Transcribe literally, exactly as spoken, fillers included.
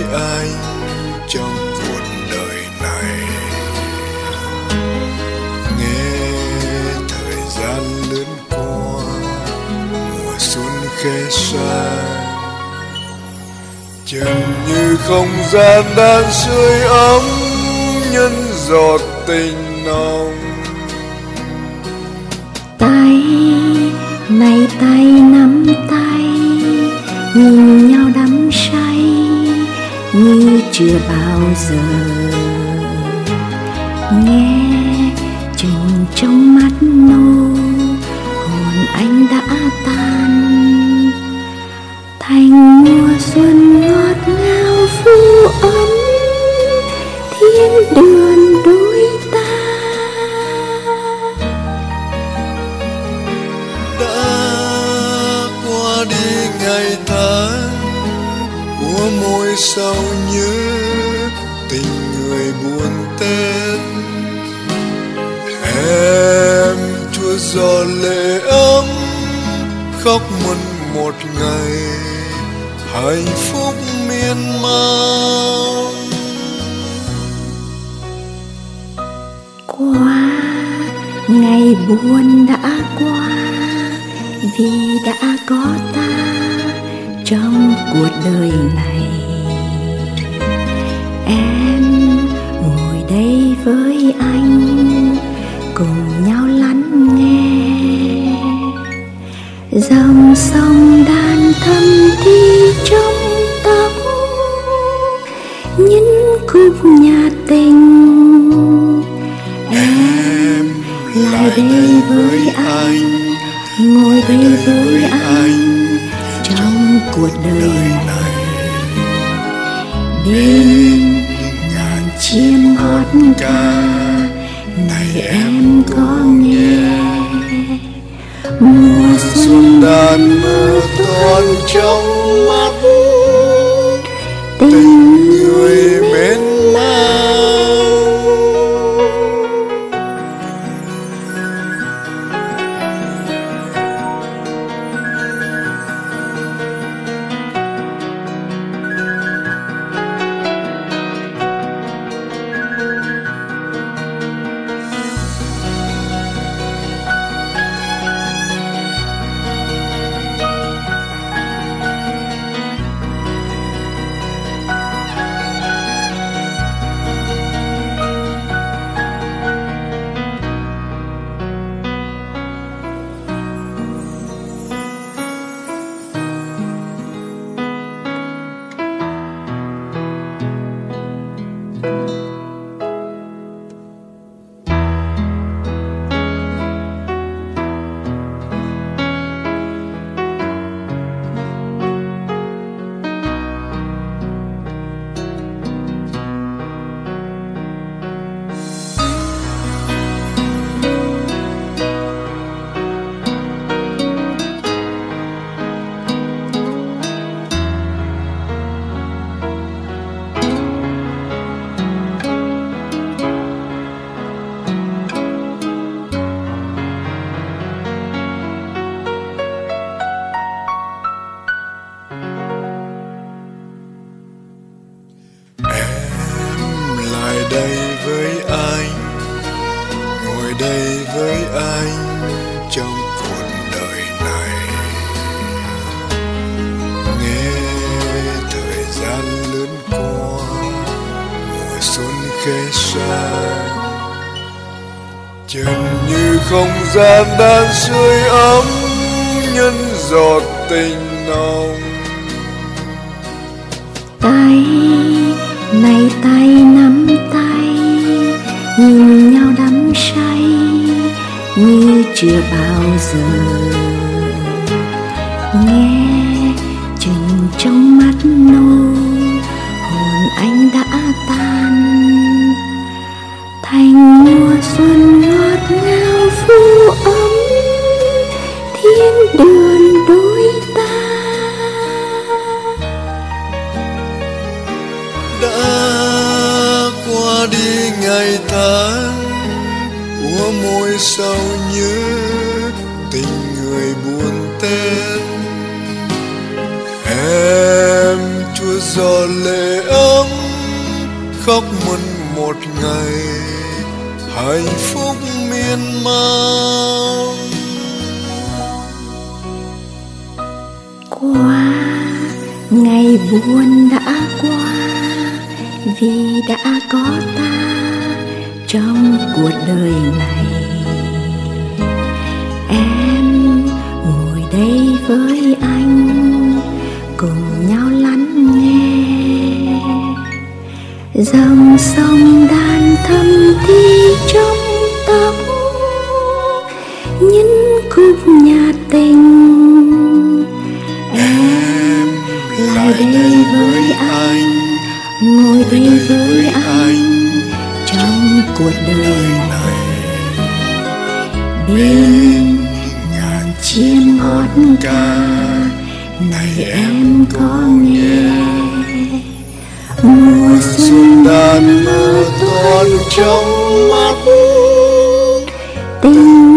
anh trong cuộc đời này. Nghe thời gian lướt qua, mùa xuân khẽ xa, chừng như không gian đang sưởi ấm nhân giọt tình nồng. Tay này tay nắm tay, nhìn nhau đắm say như chưa bao giờ. Nghe chừng trong mắt nô, hồn anh đã tan thành mùa xuân ngọt ngào phù ấm thiên đường đôi ta. Đi ngày tháng của môi sau nhớ tình người buồn tên. Em chúa gió lệ ấm khóc mơn một ngày hạnh phúc miên man. Qua ngày buồn đã qua, vì đã có ta trong cuộc đời này. Em ngồi đây với anh, cùng nhau lắng nghe dòng sông đàn thầm đi trong tóc, những khúc nhạc tình. Em lại đây với anh, ngồi đây với anh trong cuộc đời này. Bên ngàn chim hót ca, này em có nghe mùa xuân đàn mơ toan trong mắt tình người mến mang. Đây với anh, ngồi đây với anh trong cuộc đời này. Nghe thời gian lướt qua, mùa xuân khẽ xa, chừng như không gian đang sưởi ấm nhân giọt tình nồng. Tay này tay nắm tay, nhìn nhau đắm say như chưa bao giờ. Nghe chừng trong mắt nô, hồn anh đã tan thành mùa xuân ngọt ngào phù ấm thiên đường đôi ta. Đã qua đi ngày tháng của môi sau nhớ tình người buồn tên. Em chúa gió lệ ấm khóc mừng một ngày hạnh phúc miên man. Qua ngày buồn đã qua, vì đã có ta trong cuộc đời này. Em ngồi đây với anh, cùng nhau lắng nghe dòng sông đàn thâm thí trong tóc, những khúc nhạc tình. Em lại đây với anh, ngồi đây với anh trong cuộc đời này. Bên ngàn chim hót ca, này em có nghe mùa xuân đàn mưa toan trong mắt tình